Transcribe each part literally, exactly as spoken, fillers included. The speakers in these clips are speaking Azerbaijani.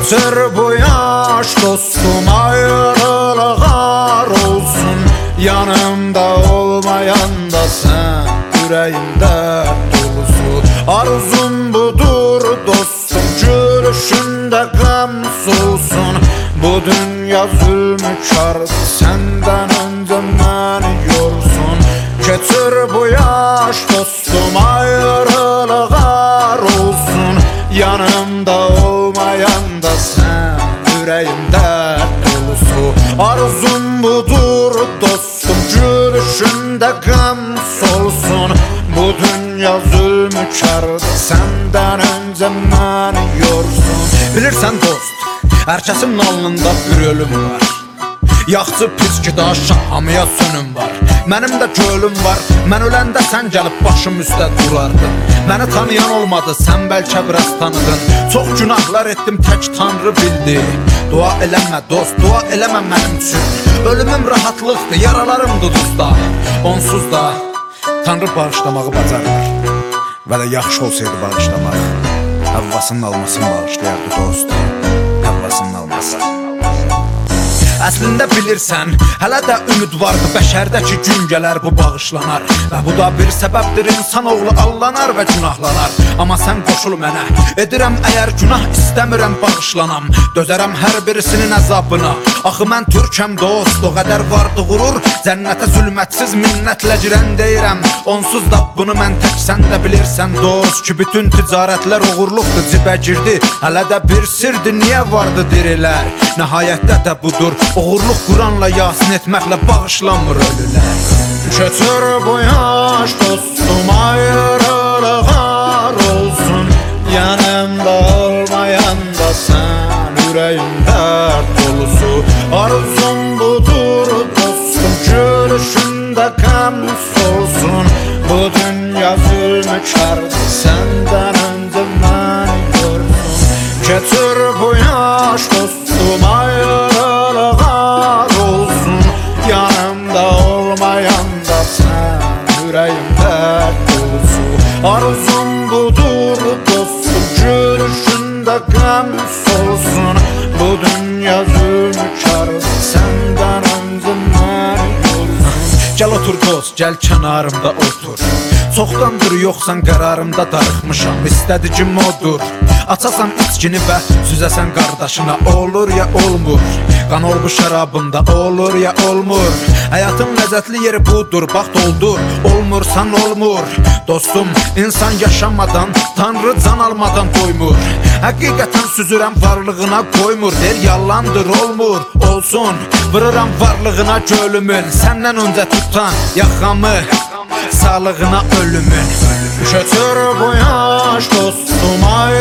Keçir bu yaş dostum, ayrılığa olsun. Yanımda olmayan da sen, yüreğimde dolusu. Arzum budur dostum, gülüşünde gam solsun. Bu dünya zulmü kardı, senden önce beni yorsun. Keçir bu yaş dostum, ayrılığa olsun. Yanımda olmayan da sen, yüreğimde dolusu. Arzum budur dostum, gülüşünde gam solsun. Bu dünya zulmü kardı, senden önce beni yorsun. Bilirsən dost, herkesin alnında bir ölüm var. Yaxçı pis ki daha şahamıya sönüm var. Mənim də gölüm var, mən öləndə sən gəlib başım üstə durardın. Məni tanıyan olmadı, sən bəlkə biraz tanıdın. Çox günahlar etdim, tək Tanrı bildi. Dua eləmə dost, dua eləmə mənim üçün. Ölümüm rahatlıqdır, yaralarımdır duzda. Onsuz da Tanrı bağışlamağı bacarır. Və də yaxşı olsaydı bağışlamaq, Havvasının almasını bağışlayardı dost. Havvasının alması. Əslində bilirsən, hələ də ümid vardı, bəşərdəki gün gələr bu bağışlanar. Və bu da bir səbəbdir, insanoğlu allanar və günahlanar. Amma sən qoşul mənə, edirəm əgər günah istəmirəm bağışlanam. Dözərəm hər birisinin əzabına. Axı mən türkəm dost, o qədər vardı qurur. Cənnətə zülmətsiz minnətlə girən deyirəm. Onsuz da bunu mən tək sən də bilirsən dost, ki bütün ticarətlər uğurluqdur, cibə girdi. Hələ də bir sirdir, niyə vardı dirilər? Nəhayətdə də budur, uğurluq Quranla yasin etməklə bağışlanmır ölülər. Keçir bu yaş dostum, ayrılığa olsun. Yanımda olmayan da sen, yüreğimde dolusu. Arzum budur dostum, gülüşünde gam solsun. Bu dünya zulmü kardı, senden önce beni yorsun. Keçir bu yaş dostum, ayrılığa olsun. Yanımda olmayan da sen, yüreğimde dolusu. Arzum budur dostum, gülüşünde gam solsun. Bu dünya zulmü kardı, senden önce beni yorsun. Gəl otur dost, gəl kənarımda otur. Çoxdandır yoxsan qərarımda darıxmışam, istədicim odur. Açasan içkini və süzəsən qardaşına, olur ya olmur. Qan ol bu şərabında, olur ya olmur. Həyatın ləzzətli yeri budur, bax doldur. Olmursan olmur. Dostum, insan yaşamadan, Tanrı can almadan doymur. Həqiqətən süzürəm varlığına qoymur, der yalandır olmur. Olsun, vırıram varlığına gölümün. Səndən öncə tutan yaxamı, sağlığına ölümün. Keçir bu yaş dostum,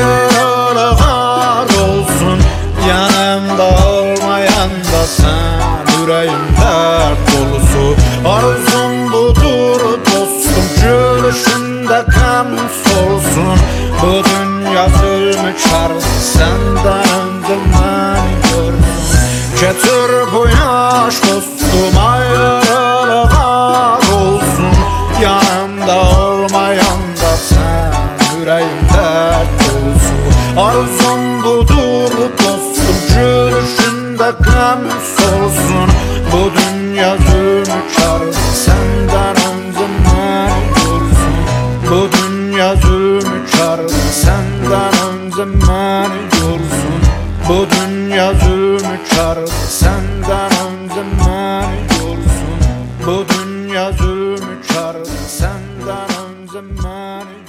ayrılığa olsun. Yanımda olmayan da sen, yüreğimde dolusu. Arzum budur dostum, gülüşünde gam solsun. Bu dünya zulmü kardı, senden önce beni yorsun. Keçir bu yaş dostum, ayrılığa olsun. Yanımda olmayan da sen, yüreğimde dolusu. Arzum budur dostum, gülüşünde gam solsun. Bu dünya zulmü kardı, senden önce beni yorsun. Bu dünya zulmü kardı, senden önce beni yorsun. Bu dünya zulmü kardı, senden önce beni yorsun. Bu dünya zulmü kardı, senden önce beni